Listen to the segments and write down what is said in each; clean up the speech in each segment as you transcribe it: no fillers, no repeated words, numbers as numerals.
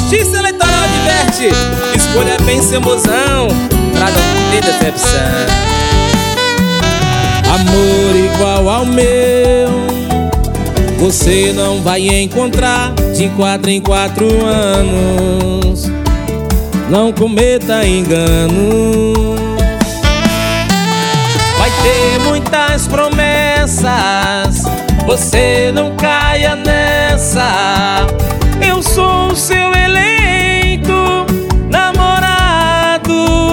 Justiça Eleitoral adverte: escolha bem seu mozão pra não ter decepção. Amor igual ao meu você não vai encontrar de 4 em 4 anos. Não cometa engano. Vai ter muitas promessas, você não caia nessa. Eu sou o seu eleito namorado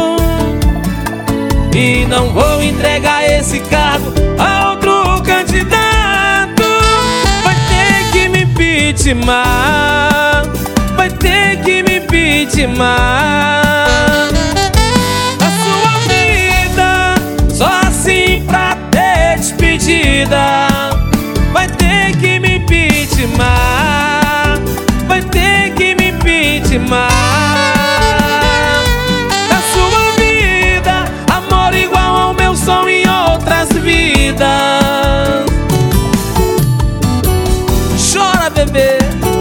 e não vou entregar esse cargo a outro candidato. Vai ter que me vitimar, vai ter que me vitimar. A sua vida só assim pra ter despedida. Vai ter que me vitimar, vai ter que me vitimar. A sua vida, amor igual ao meu som em outras vidas. Chora, bebê.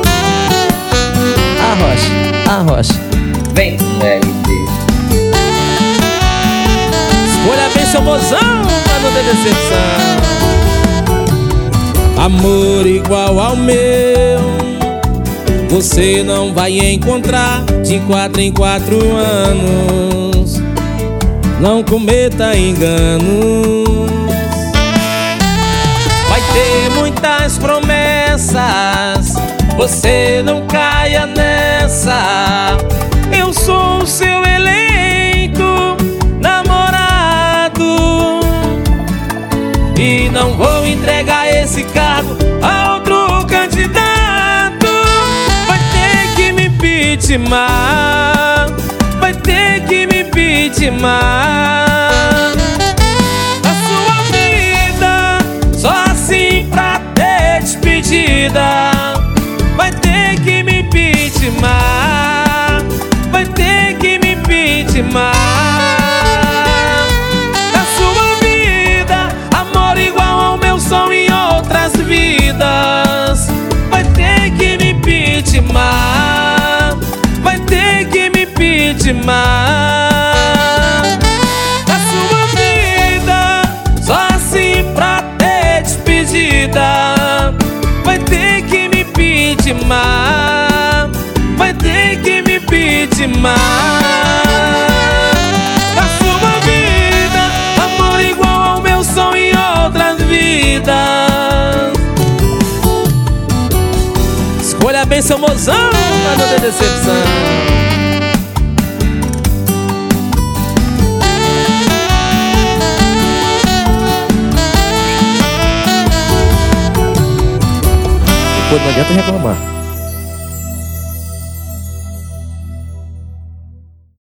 Arrocha, vem com LT. Escolha bem seu mozão pra não ter decepção. Amor igual ao meu você não vai encontrar de 4 em 4 anos. Não cometa engano. Vai ter muitas promessas, você não caia nessa. Eu sou o seu eleito namorado e não vou entregar esse cargo a outro candidato. Vai ter que me vitimar, vai ter que me vitimar. A sua vida só assim pra ter despedida. Vai ter que me vitimar, vai ter que me vitimar. A sua vida, amor igual ao meu som em outras vidas. Vai ter que me vitimar, vai ter que me vitimar. A sua vida só assim pra ter despedida. Vai ter que me vitimar, vai ter que me vitimar. A sua vida, amor igual ao meu som em outras vidas. Escolha bem seu mozão pra não ter decepção. Depois não adianta reclamar.